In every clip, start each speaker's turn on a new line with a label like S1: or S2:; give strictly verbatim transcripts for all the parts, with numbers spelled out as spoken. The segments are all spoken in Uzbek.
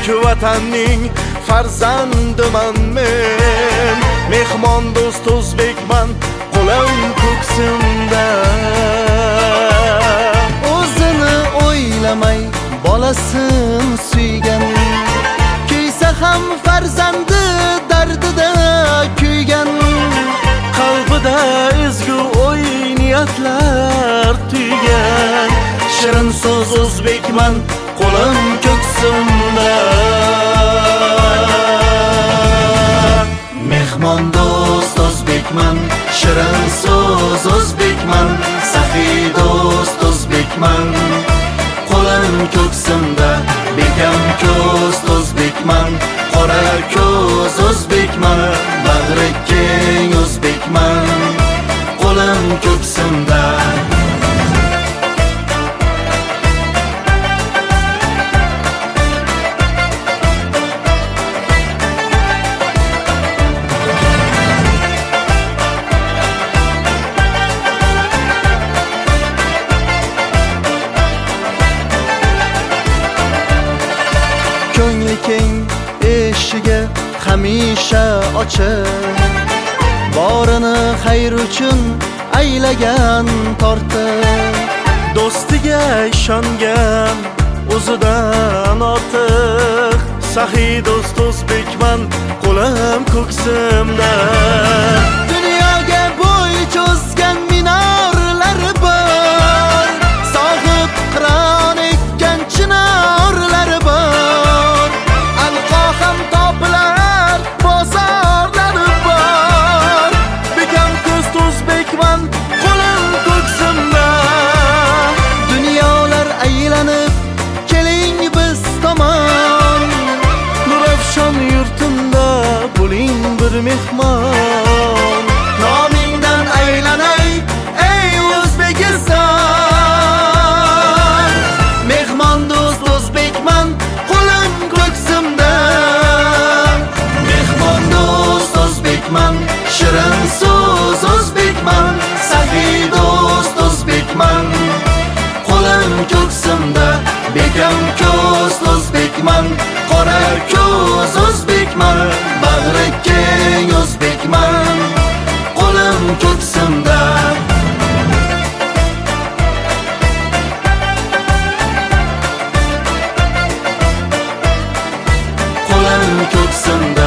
S1: buyuk vatanning farzandiman men. Mehmon do'st o'zbekman, qo'lim ko'ksimda.
S2: O'zini o'ylamay bolasin suygan, kuysa ham farzandi dardida kuygan.
S1: Qalbida ezgu o'y niyatlar tuygan. Shirin so'z o'zbekman, qo'lim ko'ksimda.
S2: Mehmon do'st o'zbekman, shirin so'z o'zbekman, saxiy do'st o'zbekman, qo'lim ko'ksimda. Bekam ko'z o'zbekman, qora ko'z o'zbekman, bag'ri keng o'zbekman, qo'lim ko'ksimda. Ko'ngli keng eshiga hamisha ochiq, borini xayr uchun aylagan tortiq.
S1: Do'stiga ishongan o'zidan ortiq, saxiy do'st o'zbekman, qo'lim ko'ksimda.
S2: Dunyoga bo'y cho'zgan minorlari bor, sohib qiron ekkan chinorlari bor. Alqo ham topilar, bozorlari bor. Bekam ko'z o'zbekman, qo'lim ko'ksimda. Dunyolar aylanib keling biz tomon,
S1: Nurafshon yurtimda bo'ling bir mehmon.
S2: nomingdan aylanay ey O'zbekiston. Mehmon do'st o'zbekman, qo'lim ko'ksimda. Mehmon do'st o'zbekman, shirin so'z o'zbekman, saxiy do'st o'zbekman, qo'lim ko'ksimda. Bekam ko'z o'zbekman, qora ko'z o'zbekman, bag'ri keng o'zbekman, qo'lim ko'ksimda. Qo'lim ko'ksimda.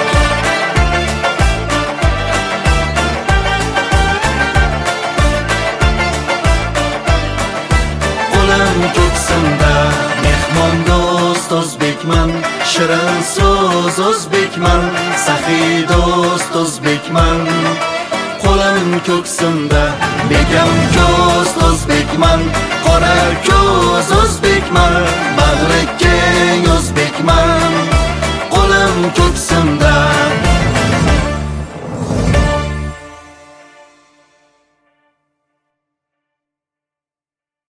S2: Qo'lim ko'ksimda. Mehmon do'st o'zbekman, shirin so'z o'zbekman, saxiy do'st o'zbekman, qo'lim ko'ksimda. Bekam ko'z o'zbekman, qora ko'z o'zbekman, bag'ri keng o'zbekman,